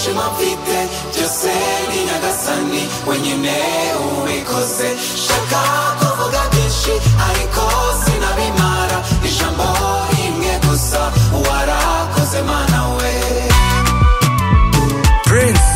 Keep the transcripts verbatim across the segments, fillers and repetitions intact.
ibyishimo mfite byose ni nyagasani wenyine ubikoze. Shaka kuvuga byinshi ariko sinabimara, ijambo rimwe gusa warakoze mana we. Prince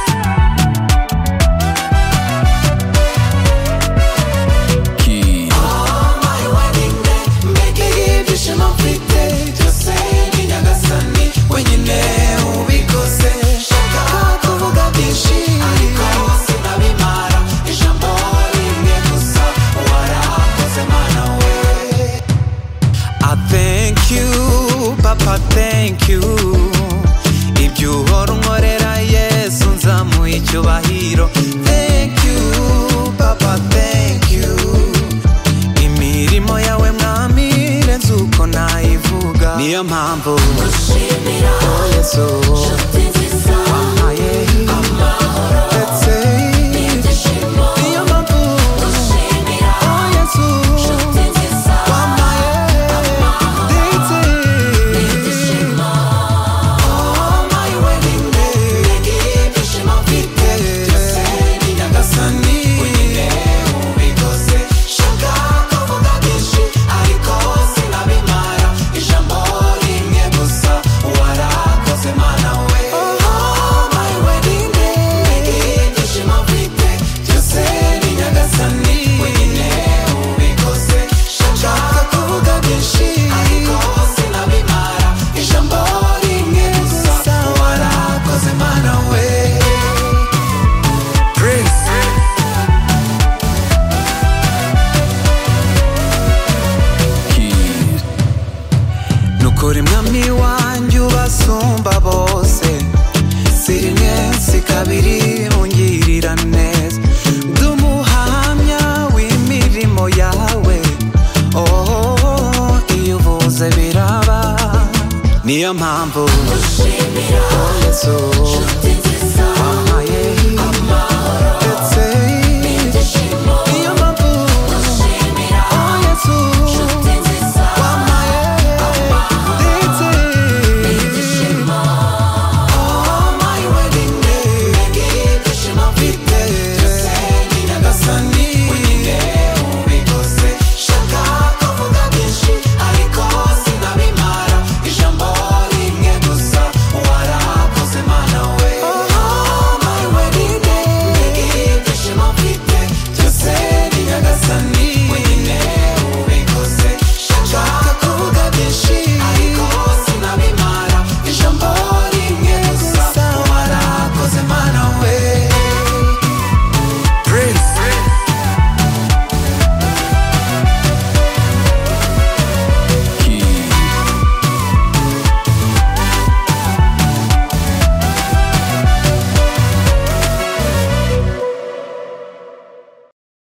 Key. Oh my wedding day, mbega ibyishimo mfite byose ni nyagasani wenyine ubikoze. Shaka kuvuga byinshi ariko sinabimara, ijambo rimwe gusa warakoze mana we. I thank you, Papa, thank you. Ibyo uhora unkorera Yesu nzamuha icyubahiro. Thank you, Papa, thank you. Imirimo yawe mwami irenze uko nayivuga, niyo mpamvu Gushimira oh Yesu nshuti nziza wampaye amahoro ndetse n'ibyishimo. niyo mpamvu Gushimira oh Yesu nshuti nziza wampaye ndetse n'ibyishimo. Oh my wedding day, mbega ibyishimo mfite byose ni nyagasani wenyine ubikoze. Shaka kuvuga byinshi ariko sinabimara, ijambo rimwe gusa warakoze mana we. Oh my wedding day, mbega ibyishimo mfite byose ni nyagasani wenyine ubikoze. Shaka kuvuga byinshi ariko sinabimara, ijambo rimwe gusa warakoze mana we. Prince Keys. Nukuri mwami wanjye ubasumba bose, si rimwe si kabiri ungirira neza, ndi umuhamya w'imirimo yawe. Oh, iyo uvuze biraba, niyo mpamvu Gushimira oh Yesu nshuti